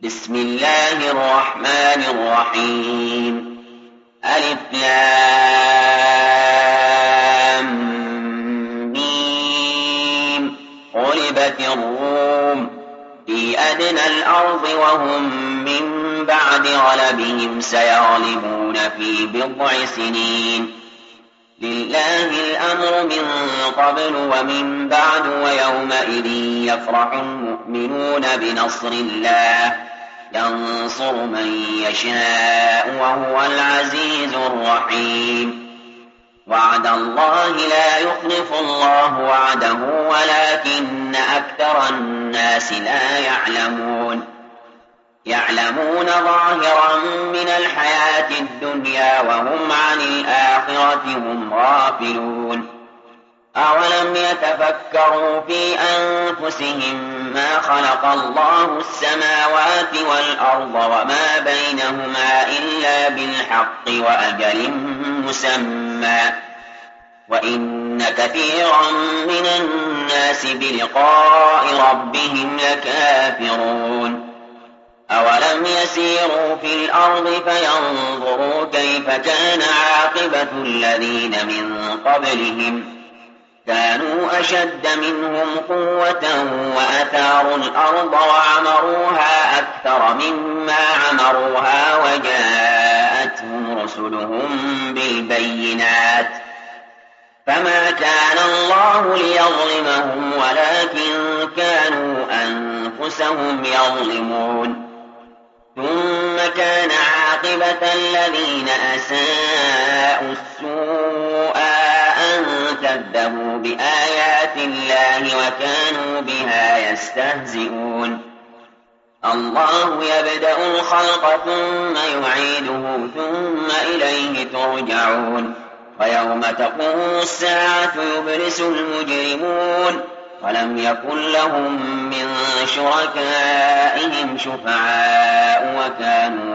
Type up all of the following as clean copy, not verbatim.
بسم الله الرحمن الرحيم. ألف لام ميم. غلبت الروم في أدنى الأرض وهم من بعد غلبهم سيغلبون في بضع سنين. لله الأمر من قبل ومن بعد ويومئذ يفرح المؤمنون بنصر الله ينصر من يشاء وهو العزيز الرحيم. وعد الله لا يخلف الله وعده ولكن أكثر الناس لا يعلمون ظاهرا من الحياة الدنيا وهم عن الآخرة هم غافلون. أولم يتفكروا في أنفسهم ما خلق الله السماوات والأرض وما بينهما إلا بالحق وأجل مسمى وإن كثيرا من الناس بلقاء ربهم لكافرون. أولم يسيروا في الأرض فينظروا كيف كان عاقبة الذين من قبلهم كانوا أشد منهم قوة وأثاروا الأرض وعمروها أكثر مما عمروها وجاءتهم رسلهم بالبينات فما كان الله ليظلمهم ولكن كانوا أنفسهم يظلمون. ثم كان عاقبة الذين أساءوا السوء أن كذبوا بآيات الله وكانوا بها يستهزئون. الله يبدأ الخلق ثم يعيده ثم إليه ترجعون. ويوم تقوم الساعة يبلس المجرمون ولم يكن لهم من شركائهم شفعاء وكانوا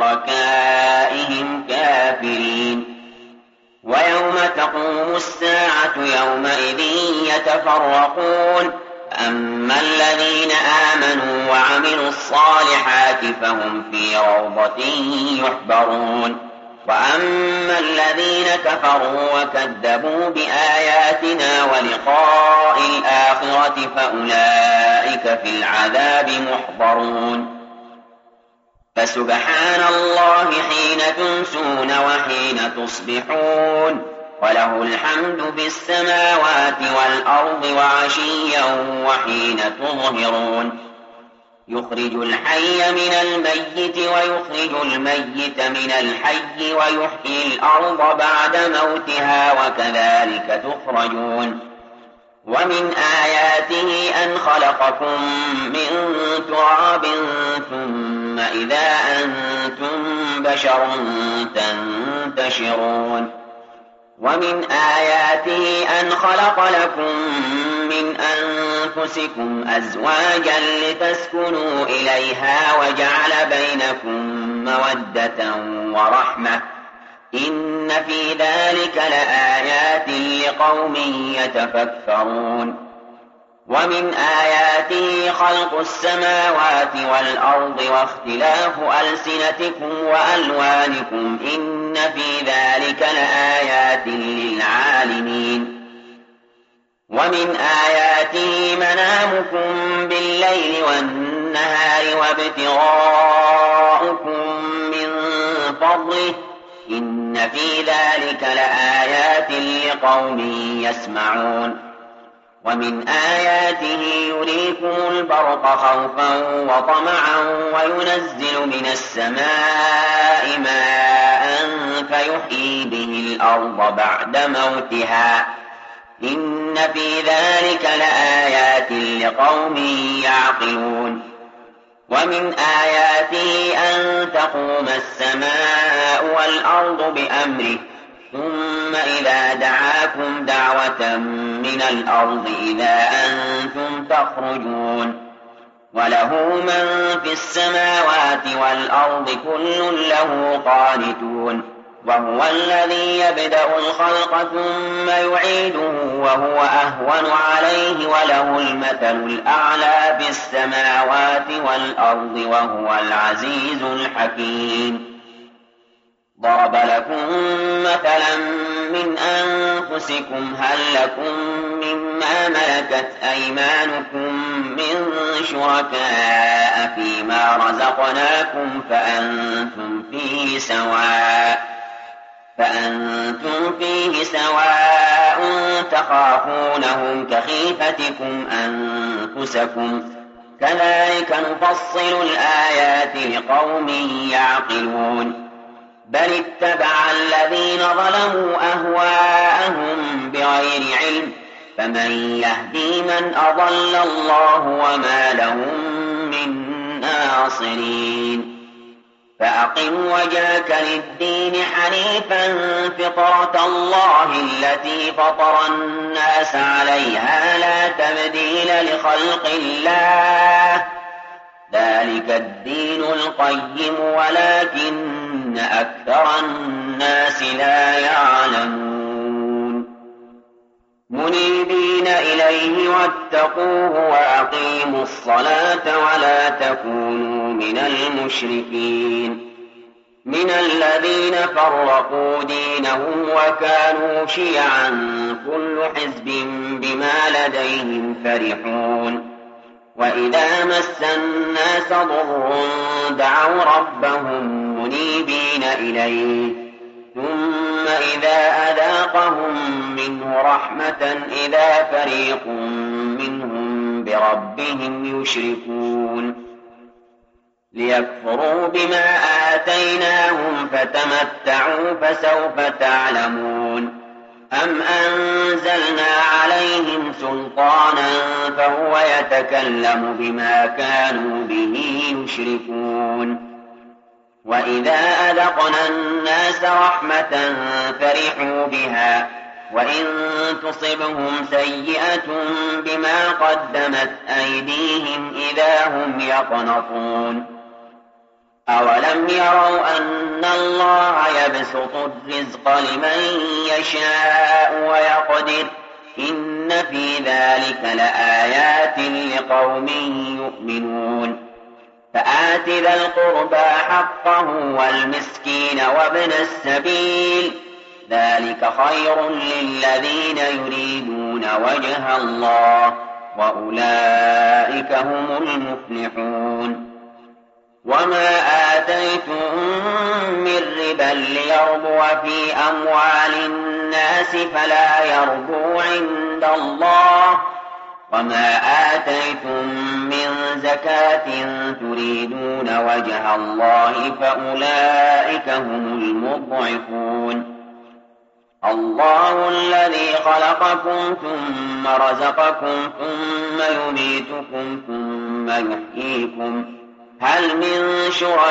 بشركائهم كافرين. ويوم تقوم الساعة يومئذ يتفرقون أما الذين آمنوا وعملوا الصالحات فهم في روضة يحبرون وأما الذين كفروا وكذبوا بآياتنا ولقاء الآخرة فأولئك في العذاب محضرون. فسبحان الله حين تمسون وحين تصبحون وله الحمد بالسماوات والأرض وعشيا وحين تظهرون. يخرج الحي من الميت ويخرج الميت من الحي ويحيي الأرض بعد موتها وكذلك تخرجون. ومن آياته أن خلقكم من تراب ثم إذا أنتم بشر تنتشرون. ومن آياته أن خلق لكم من أنفسكم أزواجا لتسكنوا إليها وجعل بينكم مودة ورحمة إن في ذلك لآيات لقوم يتفكرون. ومن آياته خلق السماوات والأرض واختلاف ألسنتكم وألوانكم إن في ذلك لآيات للعالمين. ومن آياته منامكم بالليل والنهار وابتغاؤكم من فضله إن في ذلك لآيات لقوم يسمعون. ومن آياته يريكم البرق خوفا وطمعا وينزل من السماء ماء فيحيي به الأرض بعد موتها إن في ذلك لآيات لقوم يعقلون. ومن آياته أن تقوم السماء والأرض بأمره ثم إذا دعاكم دعوة من الأرض إذا أنتم تخرجون. وله من في السماوات والأرض كل له قانتون وهو الذي يبدأ الخلق ثم يعيده وهو أهون عليه وله المثل الأعلى في السماوات والأرض وهو العزيز الحكيم. ضرب لكم مثلا من أنفسكم هل لكم مما ملكت أيمانكم من شركاء فيما رزقناكم فأنتم فيه سواء تخافونهم كخيفتكم أنفسكم كذلك نفصل الآيات لقوم يعقلون. بل اتبع الذين ظلموا أهواءهم بغير علم فمن يهدي من أضل الله وما لهم من ناصرين. فأقم وجهك للدين حنيفا فطرة الله التي فطر الناس عليها لا تبديل لخلق الله ذلك الدين القيم ولكن أكثر الناس لا يعلمون. منيبين إليه واتقوه وأقيموا الصلاة ولا تكونوا من المشركين من الذين فرقوا دينهم وكانوا شيعا كل حزب بما لديهم فرحون. وإذا مس الناس ضر دعوا ربهم منيبين إليه ثم إذا أذاقهم منه رحمة إذا فريق منهم بربهم يشركون. ليكفروا بما آتيناهم فتمتعوا فسوف تعلمون. أم أنزلنا عليهم سلطانا فهو يتكلم بما كانوا به يشركون. وإذا أذقنا الناس رحمة فرحوا بها وإن تصبهم سيئة بما قدمت أيديهم إذا هم يقنطون. أولم يروا أن الله يبسط الرزق لمن يشاء ويقدر إن في ذلك لآيات لقوم يؤمنون. فآت ذا القربى حقه والمسكين وابن السبيل ذلك خير للذين يريدون وجه الله وأولئك هم المفلحون. وما آتيتم من ربا ليربو في أموال الناس فلا يربو عند الله وما آتيتم من زكاة تريدون وجه الله فأولئك هم المضعفون. الله الذي خلقكم ثم رزقكم ثم يميتكم ثم يحييكم هل من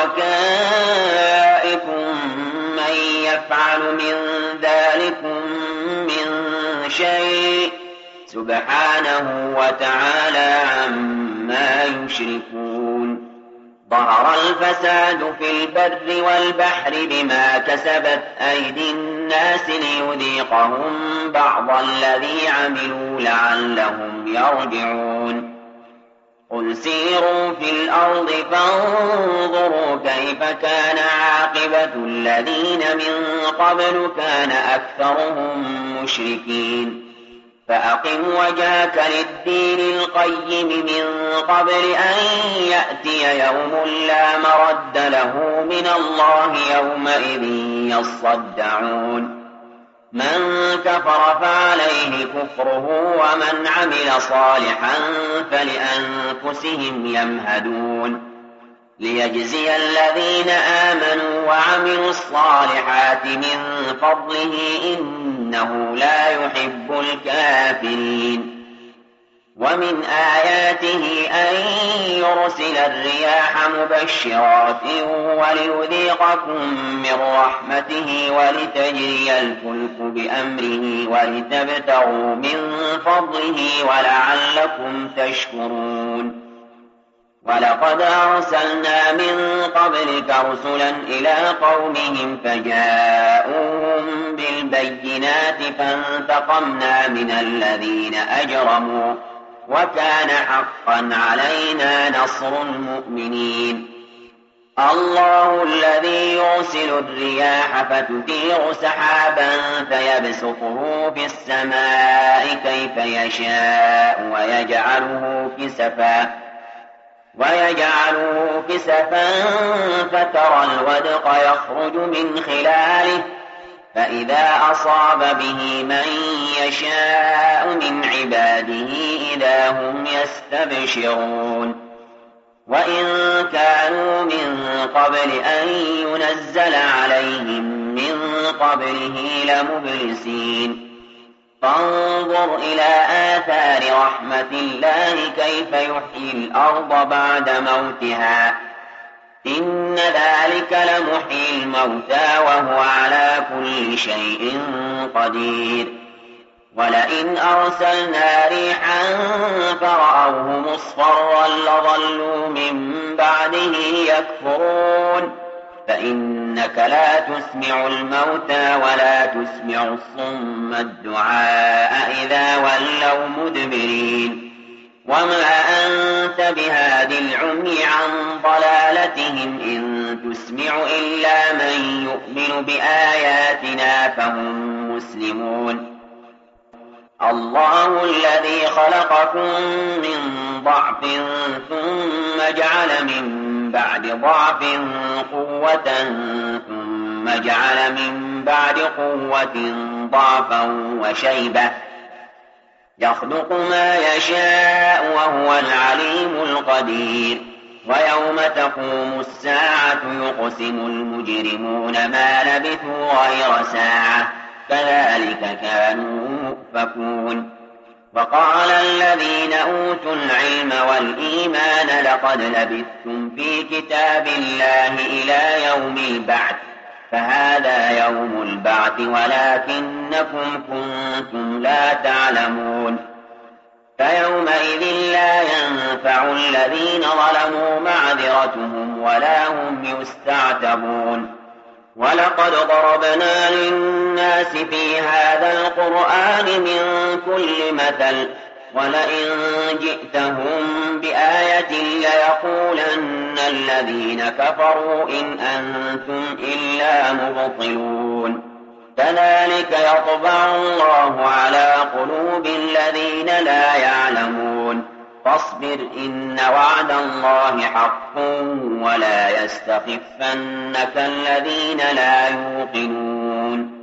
شركائكم من يفعل من ذلكم من شيء سبحانه وتعالى عما يشركون. ظهر الفساد في البر والبحر بما كسبت أيدي الناس ليذيقهم بعض الذي عملوا لعلهم يرجعون. قل سيروا في الأرض فانظروا كيف كان عاقبة الذين من قبل كان أكثرهم مشركين. فأقم وجهك للدين القيم من قبل أن يأتي يوم لا مرد له من الله يومئذ يصدعون. من كفر فعليه كفره ومن عمل صالحا فلأنفسهم يمهدون. ليجزي الذين آمنوا وعملوا الصالحات من فضله إنه لا يحب الكافرين. ومن آياته أن يرسل الرياح مبشرات وليذيقكم من رحمته ولتجري الفلك بأمره ولتبتغوا من فضله ولعلكم تشكرون. ولقد أرسلنا من قبلك رسلا إلى قومهم فجاءوهم بالبينات فانتقمنا من الذين أجرموا وكان حقا علينا نصر المؤمنين الله الذي يرسل الرياح فتثير سحابا فيبسطه في السماء كيف يشاء ويجعله كسفا فترى الودق يخرج من خلاله فإذا أصاب به من يشاء من عباده إذا هم يستبشرون وإن كانوا من قبل أن ينزل عليهم من قبله لمبلسين فانظر إلى آثار رحمة الله كيف يحيي الأرض بعد موتها إن ذلك لمحيي الموتى وهو على كل شيء قدير ولئن أرسلنا ريحا فرأوه مصفرا لظلوا من بعده يكفرون فإنك لا تسمع الموتى ولا تسمع الصم الدعاء إذا ولوا مدبرين وما أنت بهاد العمي عن ضلالتهم إن تسمع إلا من يؤمن بآياتنا فهم مسلمون الله الذي خلقكم من ضعف ثم جعل من بعد ضعف قوة ثم جعل من بعد قوة ضعفا وشيبة يخلق ما يشاء وهو العليم القدير ويوم تقوم الساعة يقسم المجرمون ما لبثوا غير ساعة كذلك كانوا يؤفكون وقال الذين أوتوا العلم والإيمان لقد لبثتم في كتاب الله إلى يوم البعث فهذا يوم البعث ولكنكم كنتم لا تعلمون فيومئذ لا ينفع الذين ظلموا معذرتهم ولا هم يستعتبون ولقد ضربنا للناس في هذا القرآن من كل مثل ولئن جئتهم بآية ليقولن الذين كفروا إن أنتم إلا مبطلون كذلك يطبع الله على قلوب الذين لا يعلمون فاصبر إن وعد الله حق ولا يستخفنك الذين لا يوقنون